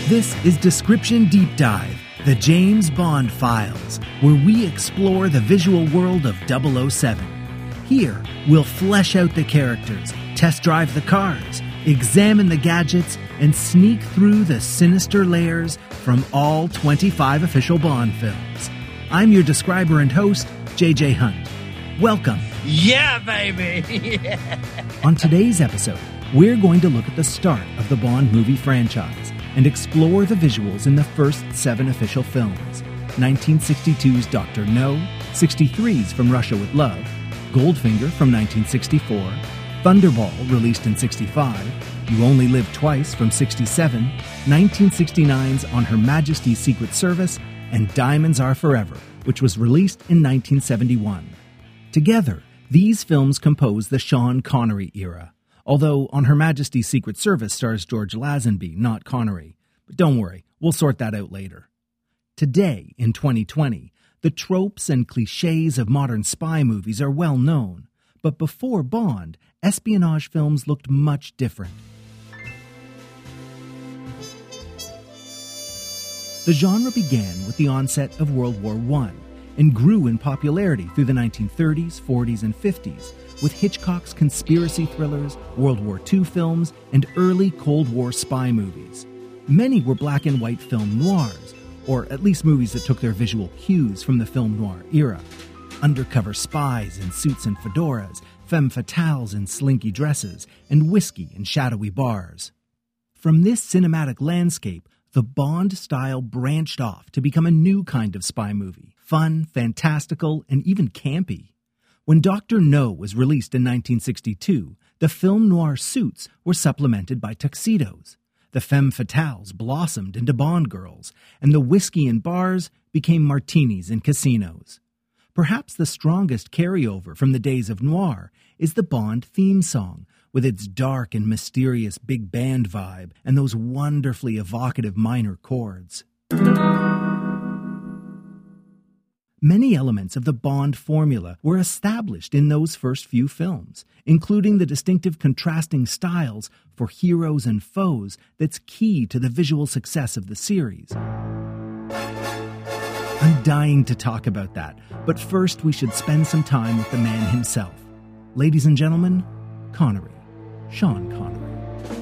This is Description Deep Dive, the James Bond Files, where we explore the visual world of 007. Here, we'll flesh out the characters, test drive the cars, examine the gadgets, and sneak through the sinister layers from all 25 official Bond films. I'm your describer and host, JJ Hunt. Welcome. Yeah, baby! Yeah. On today's episode, we're going to look at the start of the Bond movie franchise and explore the visuals in the first 7 official films. 1962's Dr. No, 63's From Russia with Love, Goldfinger from 1964, Thunderball, released in 65, You Only Live Twice from 67, 1969's On Her Majesty's Secret Service, and Diamonds Are Forever, which was released in 1971. Together, these films compose the Sean Connery era, although On Her Majesty's Secret Service stars George Lazenby, not Connery. But don't worry, we'll sort that out later. Today, in 2020, the tropes and cliches of modern spy movies are well known, but before Bond, espionage films looked much different. The genre began with the onset of World War I and grew in popularity through the 1930s, 40s, and 50s, with Hitchcock's conspiracy thrillers, World War II films, and early Cold War spy movies. Many were black and white film noirs, or at least movies that took their visual cues from the film noir era. Undercover spies in suits and fedoras, femme fatales in slinky dresses, and whiskey in shadowy bars. From this cinematic landscape, the Bond style branched off to become a new kind of spy movie, fun, fantastical, and even campy. When Dr. No was released in 1962, the film noir suits were supplemented by tuxedos. The femme fatales blossomed into Bond girls, and the whiskey in bars became martinis in casinos. Perhaps the strongest carryover from the days of noir is the Bond theme song, with its dark and mysterious big band vibe and those wonderfully evocative minor chords. Many elements of the Bond formula were established in those first few films, including the distinctive contrasting styles for heroes and foes that's key to the visual success of the series. I'm dying to talk about that, but first we should spend some time with the man himself. Ladies and gentlemen, Connery. Sean Connery.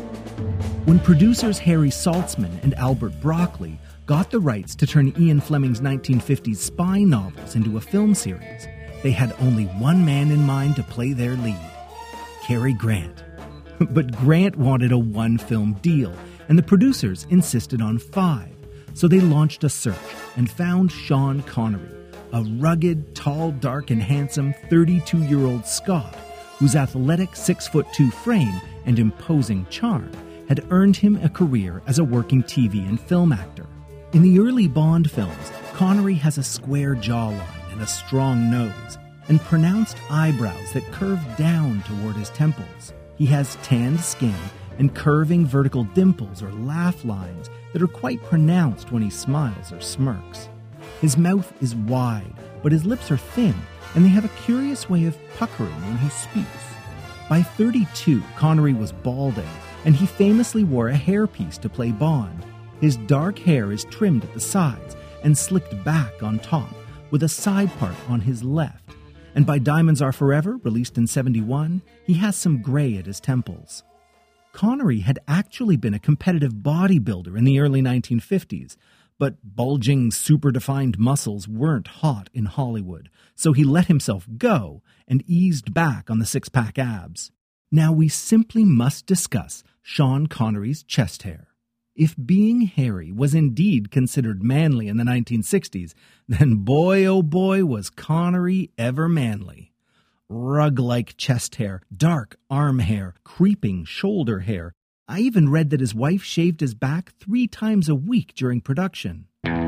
When producers Harry Saltzman and Albert Broccoli got the rights to turn Ian Fleming's 1950s spy novels into a film series, they had only one man in mind to play their lead, Cary Grant. But Grant wanted a one-film deal, and the producers insisted on 5. So they launched a search and found Sean Connery, a rugged, tall, dark, and handsome 32-year-old Scot whose athletic 6'2" frame and imposing charm had earned him a career as a working TV and film actor. In the early Bond films, Connery has a square jawline and a strong nose, and pronounced eyebrows that curve down toward his temples. He has tanned skin and curving vertical dimples or laugh lines that are quite pronounced when he smiles or smirks. His mouth is wide, but his lips are thin, and they have a curious way of puckering when he speaks. By 32, Connery was balding, and he famously wore a hairpiece to play Bond. His dark hair is trimmed at the sides and slicked back on top, with a side part on his left. And by Diamonds Are Forever, released in 71, he has some gray at his temples. Connery had actually been a competitive bodybuilder in the early 1950s, but bulging, super-defined muscles weren't hot in Hollywood, so he let himself go and eased back on the six-pack abs. Now we simply must discuss Sean Connery's chest hair. If being hairy was indeed considered manly in the 1960s, then boy oh boy was Connery ever manly. Rug-like chest hair, dark arm hair, creeping shoulder hair. I even read that his wife shaved his back 3 times a week during production.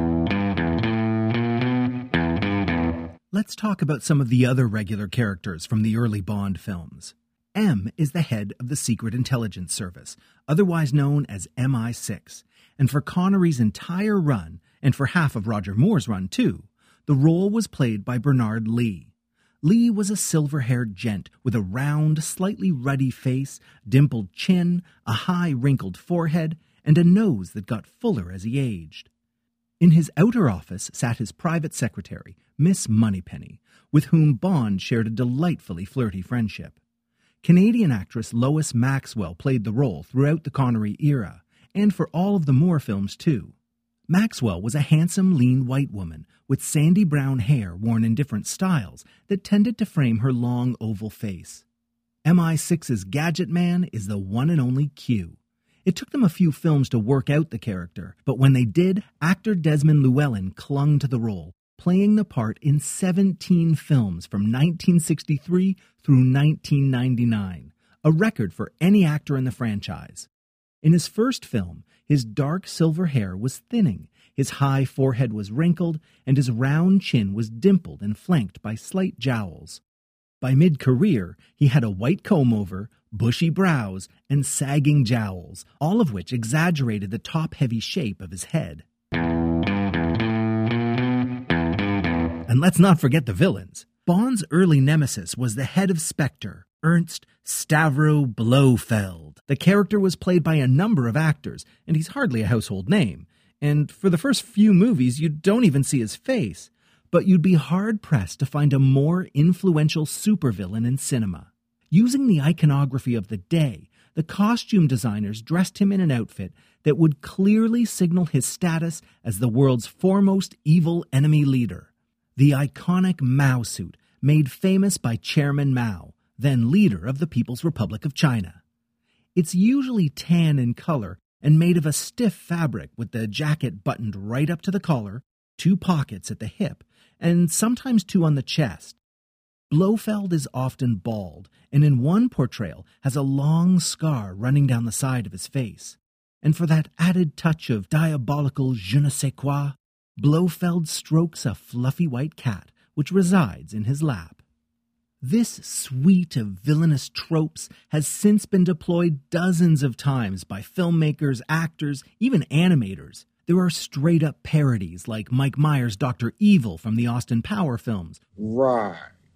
Let's talk about some of the other regular characters from the early Bond films. M is the head of the Secret Intelligence Service, otherwise known as MI6. And for Connery's entire run, and for half of Roger Moore's run too, the role was played by Bernard Lee. Lee was a silver-haired gent with a round, slightly ruddy face, dimpled chin, a high wrinkled forehead, and a nose that got fuller as he aged. In his outer office sat his private secretary, Miss Moneypenny, with whom Bond shared a delightfully flirty friendship. Canadian actress Lois Maxwell played the role throughout the Connery era, and for all of the Moore films too. Maxwell was a handsome, lean white woman with sandy brown hair worn in different styles that tended to frame her long oval face. MI6's Gadget Man is the one and only Q. It took them a few films to work out the character, but when they did, actor Desmond Llewellyn clung to the role, playing the part in 17 films from 1963 through 1999, a record for any actor in the franchise. In his first film, his dark silver hair was thinning, his high forehead was wrinkled, and his round chin was dimpled and flanked by slight jowls. By mid-career, he had a white comb-over, bushy brows, and sagging jowls, all of which exaggerated the top-heavy shape of his head. And let's not forget the villains. Bond's early nemesis was the head of Spectre, Ernst Stavro Blofeld. The character was played by a number of actors, and he's hardly a household name. And for the first few movies, you don't even see his face. But you'd be hard-pressed to find a more influential supervillain in cinema. Using the iconography of the day, the costume designers dressed him in an outfit that would clearly signal his status as the world's foremost evil enemy leader. The iconic Mao suit, made famous by Chairman Mao, then leader of the People's Republic of China. It's usually tan in color and made of a stiff fabric with the jacket buttoned right up to the collar, 2 pockets at the hip, and sometimes 2 on the chest. Blofeld is often bald, and in one portrayal has a long scar running down the side of his face. And for that added touch of diabolical je ne sais quoi, Blofeld strokes a fluffy white cat which resides in his lap. This suite of villainous tropes has since been deployed dozens of times by filmmakers, actors, even animators. There are straight-up parodies like Mike Myers' Dr. Evil from the Austin Power films. Right.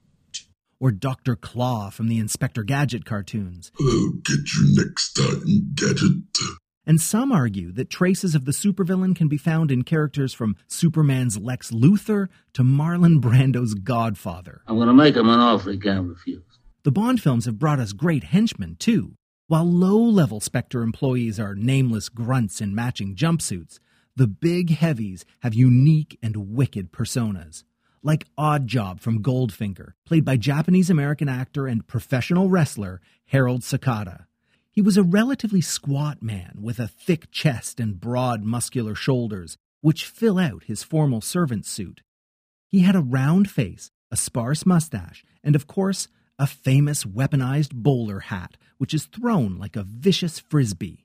Or Dr. Claw from the Inspector Gadget cartoons. I'll get you next time, Gadget. And some argue that traces of the supervillain can be found in characters from Superman's Lex Luthor to Marlon Brando's Godfather. I'm going to make him an offer he can't refuse. The Bond films have brought us great henchmen, too. While low-level Spectre employees are nameless grunts in matching jumpsuits, the big heavies have unique and wicked personas. Like Oddjob from Goldfinger, played by Japanese-American actor and professional wrestler Harold Sakata. He was a relatively squat man with a thick chest and broad muscular shoulders, which fill out his formal servant suit. He had a round face, a sparse mustache, and of course, a famous weaponized bowler hat, which is thrown like a vicious frisbee.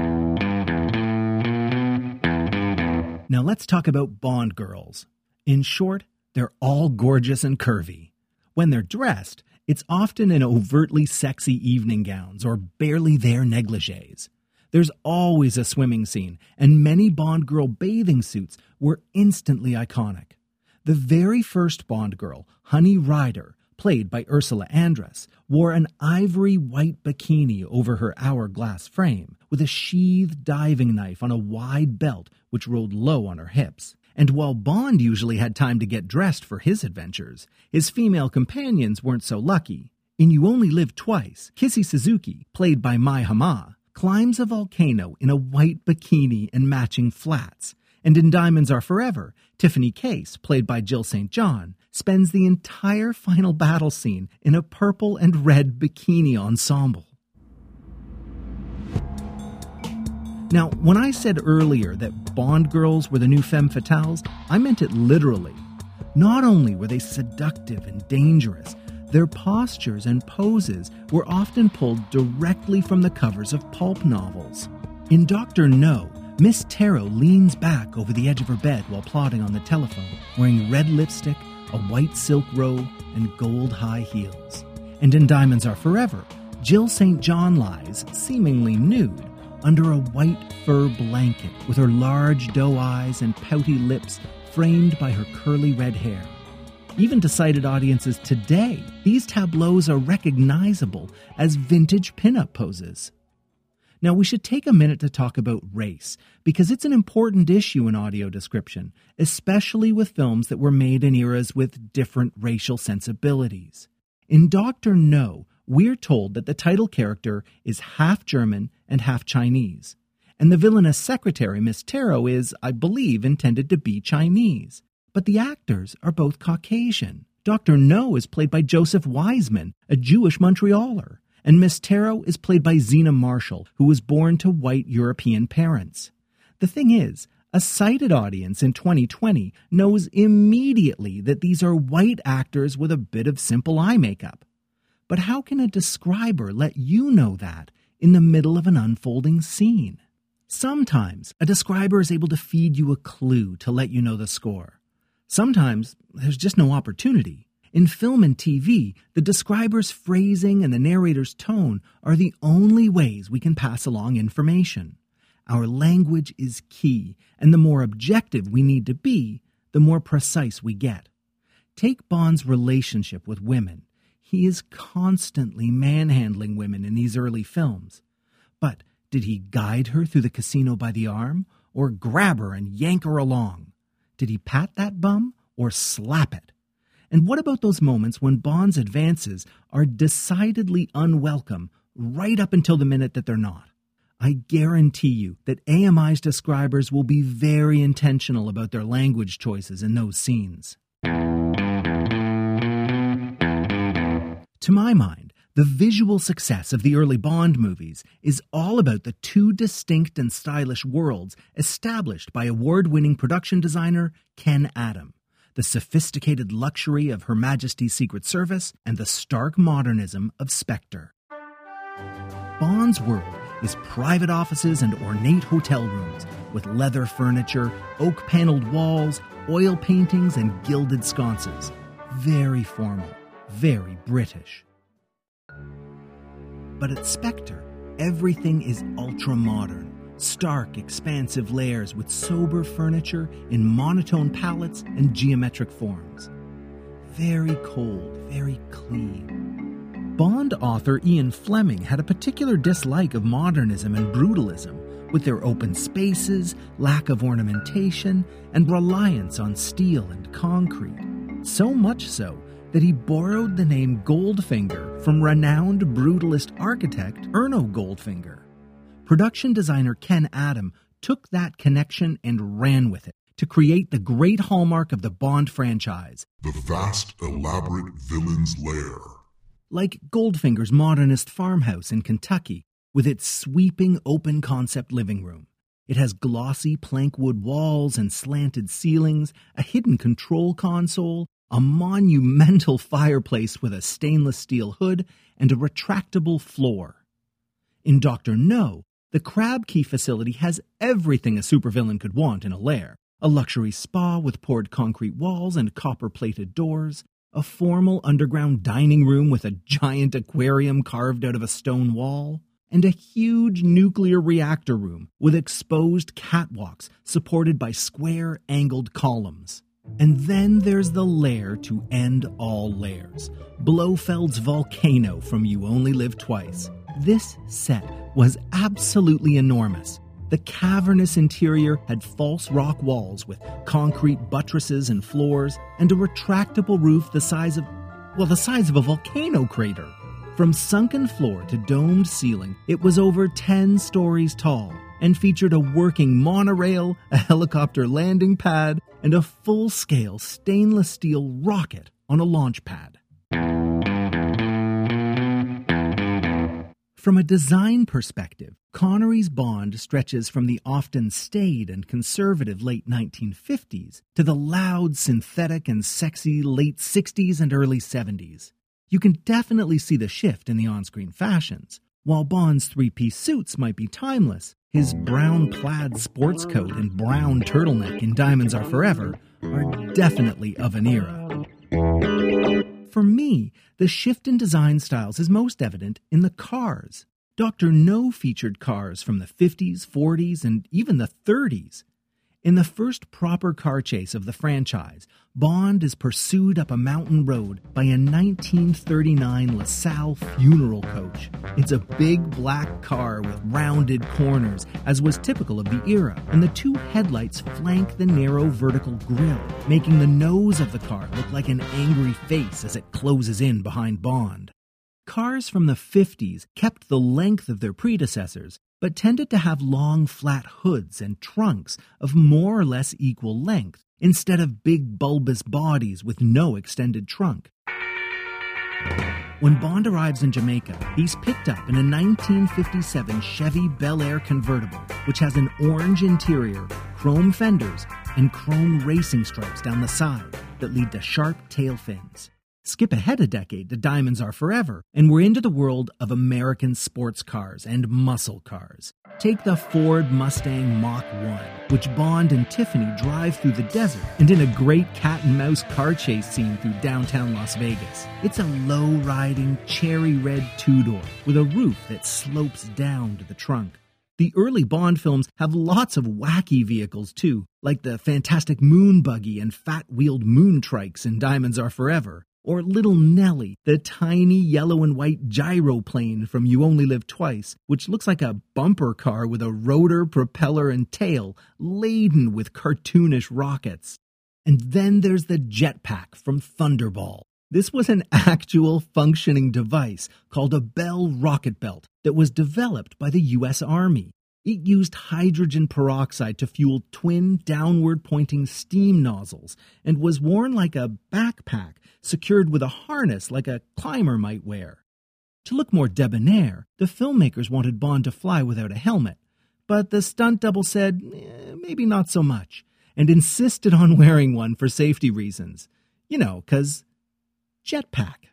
Now let's talk about Bond girls. In short, they're all gorgeous and curvy. When they're dressed, it's often in overtly sexy evening gowns or barely there negligees. There's always a swimming scene, and many Bond girl bathing suits were instantly iconic. The very first Bond girl, Honey Rider, played by Ursula Andress, wore an ivory white bikini over her hourglass frame, with a sheathed diving knife on a wide belt which rolled low on her hips. And while Bond usually had time to get dressed for his adventures, his female companions weren't so lucky. In You Only Live Twice, Kissy Suzuki, played by Mai Hama, climbs a volcano in a white bikini and matching flats. And in Diamonds Are Forever, Tiffany Case, played by Jill St. John, spends the entire final battle scene in a purple and red bikini ensemble. Now, when I said earlier that Bond girls were the new femme fatales, I meant it literally. Not only were they seductive and dangerous, their postures and poses were often pulled directly from the covers of pulp novels. In Dr. No, Miss Tarot leans back over the edge of her bed while plodding on the telephone, wearing red lipstick, a white silk robe, and gold high heels. And in Diamonds Are Forever, Jill St. John lies, seemingly nude, under a white fur blanket with her large doe eyes and pouty lips framed by her curly red hair. Even to sighted audiences today, these tableaus are recognizable as vintage pinup poses. Now, we should take a minute to talk about race, because it's an important issue in audio description, especially with films that were made in eras with different racial sensibilities. In Dr. No, we're told that the title character is half German and half Chinese, and the villainous secretary, Miss Taro, is, I believe, intended to be Chinese. But the actors are both Caucasian. Dr. No is played by Joseph Wiseman, a Jewish Montrealer, and Miss Taro is played by Zena Marshall, who was born to white European parents. The thing is, a sighted audience in 2020 knows immediately that these are white actors with a bit of simple eye makeup. But how can a describer let you know that in the middle of an unfolding scene? Sometimes a describer is able to feed you a clue to let you know the score. Sometimes there's just no opportunity. In film and TV, the describer's phrasing and the narrator's tone are the only ways we can pass along information. Our language is key, and the more objective we need to be, the more precise we get. Take Bond's relationship with women. He is constantly manhandling women in these early films. But did he guide her through the casino by the arm, or grab her and yank her along? Did he pat that bum, or slap it? And what about those moments when Bond's advances are decidedly unwelcome right up until the minute that they're not? I guarantee you that AMI's describers will be very intentional about their language choices in those scenes. To my mind, the visual success of the early Bond movies is all about the two distinct and stylish worlds established by award-winning production designer Ken Adam. The sophisticated luxury of Her Majesty's Secret Service, and the stark modernism of Spectre. Bond's world is private offices and ornate hotel rooms with leather furniture, oak-paneled walls, oil paintings, and gilded sconces. Very formal, very British. But at Spectre, everything is ultra-modern. Stark, expansive layers with sober furniture in monotone palettes and geometric forms. Very cold, very clean. Bond author Ian Fleming had a particular dislike of modernism and brutalism, with their open spaces, lack of ornamentation, and reliance on steel and concrete. So much so that he borrowed the name Goldfinger from renowned brutalist architect Erno Goldfinger. Production designer Ken Adam took that connection and ran with it to create the great hallmark of the Bond franchise, the vast, elaborate villain's lair. Like Goldfinger's modernist farmhouse in Kentucky, with its sweeping open-concept living room. It has glossy plankwood walls and slanted ceilings, a hidden control console, a monumental fireplace with a stainless steel hood, and a retractable floor. In Dr. No, the Crab Key facility has everything a supervillain could want in a lair. A luxury spa with poured concrete walls and copper-plated doors, a formal underground dining room with a giant aquarium carved out of a stone wall, and a huge nuclear reactor room with exposed catwalks supported by square, angled columns. And then there's the lair to end all lairs, Blofeld's volcano from You Only Live Twice. This set was absolutely enormous. The cavernous interior had false rock walls with concrete buttresses and floors, and a retractable roof the size of a volcano crater. From sunken floor to domed ceiling, it was over 10 stories tall, and featured a working monorail, a helicopter landing pad, and a full-scale stainless steel rocket on a launch pad. From a design perspective, Connery's Bond stretches from the often staid and conservative late 1950s to the loud, synthetic, and sexy late 60s and early 70s. You can definitely see the shift in the on-screen fashions. While Bond's three-piece suits might be timeless, his brown plaid sports coat and brown turtleneck in Diamonds Are Forever are definitely of an era. For me, the shift in design styles is most evident in the cars. Dr. No featured cars from the 50s, 40s, and even the 30s. In the first proper car chase of the franchise, Bond is pursued up a mountain road by a 1939 LaSalle funeral coach. It's a big black car with rounded corners, as was typical of the era, and the two headlights flank the narrow vertical grille, making the nose of the car look like an angry face as it closes in behind Bond. Cars from the 50s kept the length of their predecessors, but tended to have long flat hoods and trunks of more or less equal length, instead of big bulbous bodies with no extended trunk. When Bond arrives in Jamaica, he's picked up in a 1957 Chevy Bel Air convertible, which has an orange interior, chrome fenders, and chrome racing stripes down the side that lead to sharp tail fins. Skip ahead a decade to Diamonds Are Forever, and we're into the world of American sports cars and muscle cars. Take the Ford Mustang Mach-1, which Bond and Tiffany drive through the desert, and in a great cat-and-mouse car chase scene through downtown Las Vegas. It's a low-riding, cherry-red two-door with a roof that slopes down to the trunk. The early Bond films have lots of wacky vehicles, too, like the fantastic moon buggy and fat-wheeled moon trikes in Diamonds Are Forever. Or Little Nellie, the tiny yellow and white gyroplane from You Only Live Twice, which looks like a bumper car with a rotor, propeller, and tail laden with cartoonish rockets. And then there's the jetpack from Thunderball. This was an actual functioning device called a Bell rocket belt that was developed by the U.S. Army. It used hydrogen peroxide to fuel twin downward-pointing steam nozzles and was worn like a backpack, secured with a harness like a climber might wear. To look more debonair, the filmmakers wanted Bond to fly without a helmet, but the stunt double said, maybe not so much, and insisted on wearing one for safety reasons. You know, 'cause jetpack.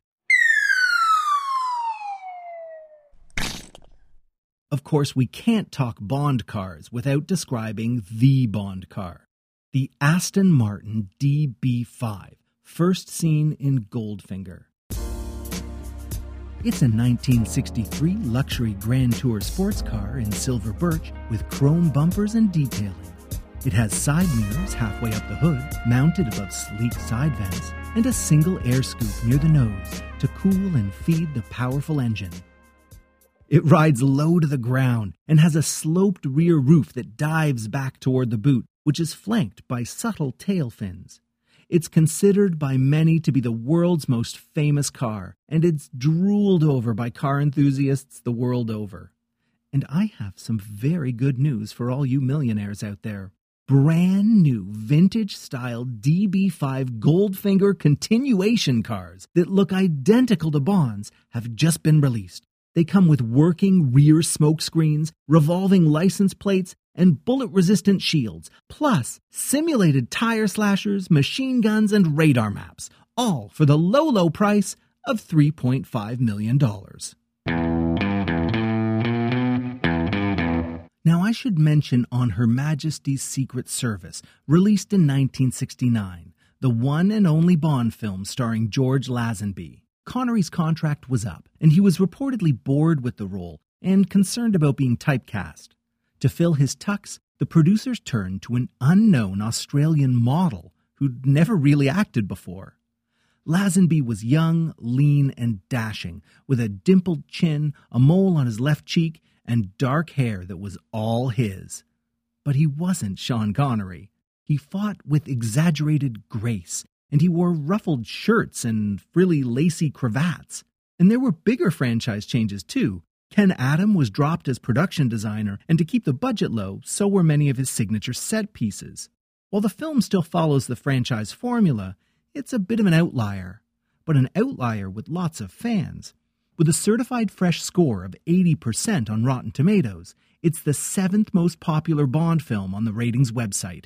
Of course, we can't talk Bond cars without describing the Bond car, the Aston Martin DB5, first seen in Goldfinger. It's a 1963 luxury Grand Tour sports car in silver birch with chrome bumpers and detailing. It has side mirrors halfway up the hood, mounted above sleek side vents, and a single air scoop near the nose to cool and feed the powerful engine. It rides low to the ground and has a sloped rear roof that dives back toward the boot, which is flanked by subtle tail fins. It's considered by many to be the world's most famous car, and it's drooled over by car enthusiasts the world over. And I have some very good news for all you millionaires out there. Brand new vintage-style DB5 Goldfinger continuation cars that look identical to Bond's have just been released. They come with working rear smoke screens, revolving license plates, and bullet-resistant shields, plus simulated tire slashers, machine guns, and radar maps, all for the low, low price of $3.5 million. Now, I should mention On Her Majesty's Secret Service, released in 1969, the one and only Bond film starring George Lazenby. Connery's contract was up, and he was reportedly bored with the role and concerned about being typecast. To fill his tux, the producers turned to an unknown Australian model who'd never really acted before. Lazenby was young, lean, and dashing, with a dimpled chin, a mole on his left cheek, and dark hair that was all his. But he wasn't Sean Connery. He fought with exaggerated grace, and he wore ruffled shirts and frilly, lacy cravats. And there were bigger franchise changes, too. Ken Adam was dropped as production designer, and to keep the budget low, so were many of his signature set pieces. While the film still follows the franchise formula, it's a bit of an outlier. But an outlier with lots of fans. With a certified fresh score of 80% on Rotten Tomatoes, it's the 7th most popular Bond film on the ratings website.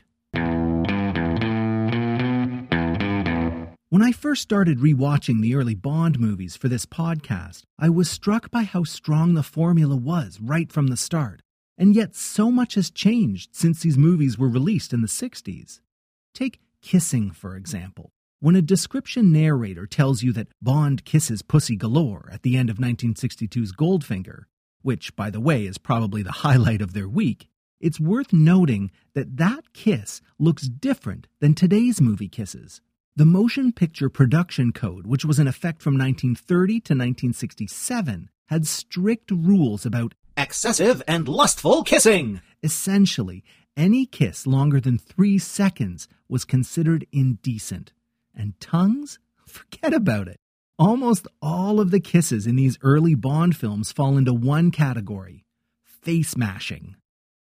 When I first started rewatching the early Bond movies for this podcast, I was struck by how strong the formula was right from the start. And yet so much has changed since these movies were released in the 60s. Take kissing, for example. When a description narrator tells you that Bond kisses pussy galore at the end of 1962's Goldfinger, which, by the way, is probably the highlight of their week, It's worth noting that that kiss looks different than today's movie kisses. The Motion Picture Production Code, which was in effect from 1930 to 1967, had strict rules about excessive and lustful kissing. Essentially, any kiss longer than 3 seconds was considered indecent. And tongues? Forget about it. Almost all of the kisses in these early Bond films fall into one category: face mashing.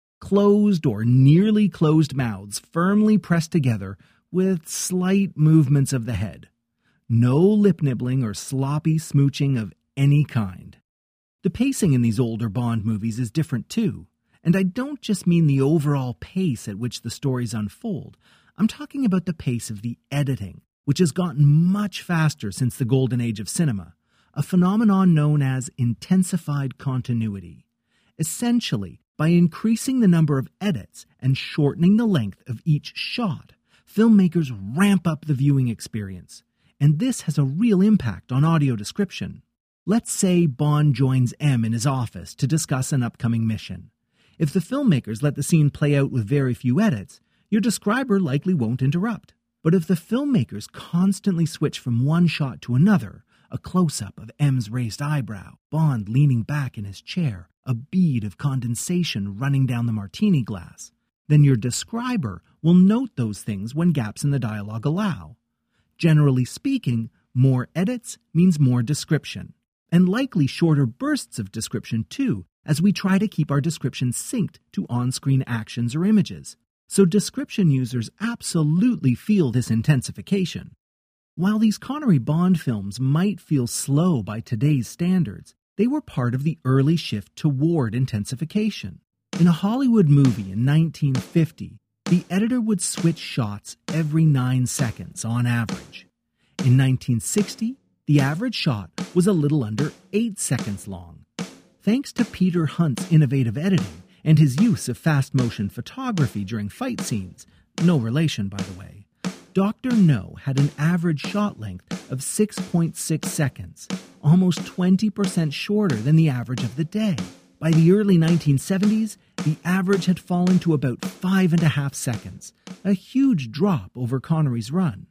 Closed or nearly closed mouths firmly pressed together with slight movements of the head. No lip nibbling or sloppy smooching of any kind. The pacing in these older Bond movies is different too, and I don't just mean the overall pace at which the stories unfold. I'm talking about the pace of the editing, which has gotten much faster since the golden age of cinema, a phenomenon known as intensified continuity. Essentially, by increasing the number of edits and shortening the length of each shot, filmmakers ramp up the viewing experience, and this has a real impact on audio description. Let's say Bond joins M in his office to discuss an upcoming mission. If the filmmakers let the scene play out with very few edits, your describer likely won't interrupt. But if the filmmakers constantly switch from one shot to another, a close-up of M's raised eyebrow, Bond leaning back in his chair, a bead of condensation running down the martini glass, then your describer will note those things when gaps in the dialogue allow. Generally speaking, more edits means more description, and likely shorter bursts of description too, as we try to keep our description synced to on-screen actions or images. So description users absolutely feel this intensification. While these Connery Bond films might feel slow by today's standards, they were part of the early shift toward intensification. In a Hollywood movie in 1950, the editor would switch shots every 9 seconds on average. In 1960, the average shot was a little under 8 seconds long. Thanks to Peter Hunt's innovative editing and his use of fast-motion photography during fight scenes, no relation by the way, Dr. No had an average shot length of 6.6 seconds, almost 20% shorter than the average of the day. By the early 1970s, the average had fallen to about 5.5 seconds, a huge drop over Connery's run.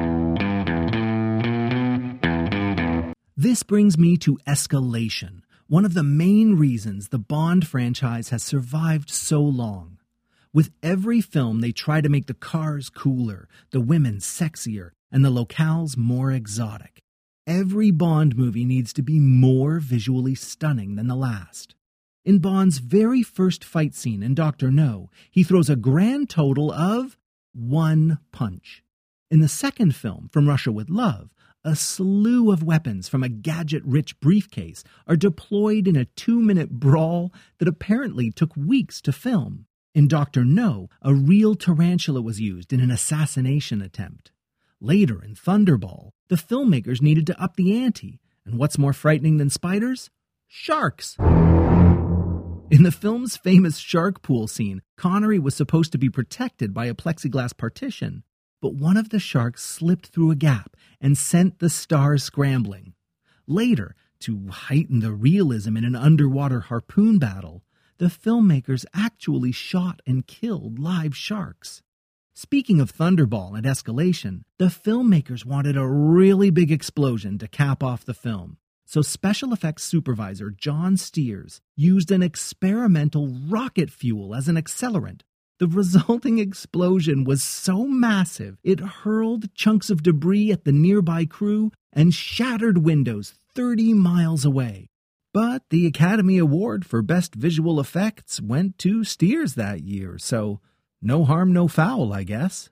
This brings me to escalation, one of the main reasons the Bond franchise has survived so long. With every film, they try to make the cars cooler, the women sexier, and the locales more exotic. Every Bond movie needs to be more visually stunning than the last. In Bond's very first fight scene in Dr. No, he throws a grand total of 1 punch. In the second film, From Russia with Love, a slew of weapons from a gadget-rich briefcase are deployed in a 2-minute brawl that apparently took weeks to film. In Dr. No, a real tarantula was used in an assassination attempt. Later, in Thunderball, the filmmakers needed to up the ante, and what's more frightening than spiders? Sharks! In the film's famous shark pool scene, Connery was supposed to be protected by a plexiglass partition, but one of the sharks slipped through a gap and sent the stars scrambling. Later, to heighten the realism in an underwater harpoon battle, the filmmakers actually shot and killed live sharks. Speaking of Thunderball and escalation, the filmmakers wanted a really big explosion to cap off the film. So special effects supervisor John Steers used an experimental rocket fuel as an accelerant. The resulting explosion was so massive, it hurled chunks of debris at the nearby crew and shattered windows 30 miles away. But the Academy Award for Best Visual Effects went to Steers that year, so no harm, no foul, I guess.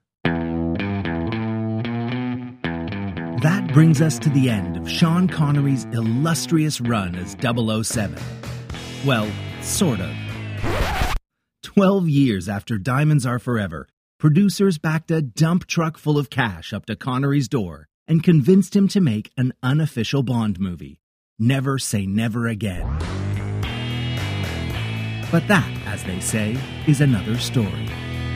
That brings us to the end of Sean Connery's illustrious run as 007. Well, sort of. 12 years after Diamonds Are Forever, producers backed a dump truck full of cash up to Connery's door and convinced him to make an unofficial Bond movie. Never Say Never Again. But that, as they say, is another story.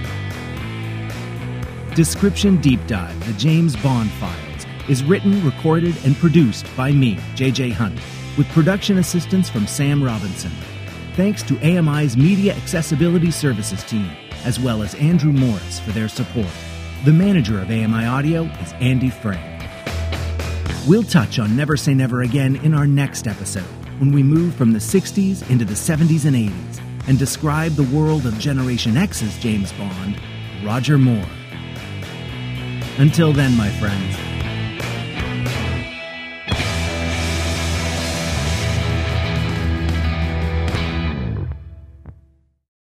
Description Deep Dive, The James Bond Files, is written, recorded, and produced by me, JJ Hunt, with production assistance from Sam Robinson. thanks to AMI's Media Accessibility Services team, as well as Andrew Morris for their support. The manager of AMI Audio is Andy Frank. We'll touch on Never Say Never Again in our next episode, when we move from the 60s into the 70s and 80s and describe the world of Generation X's James Bond, Roger Moore. Until then, my friends,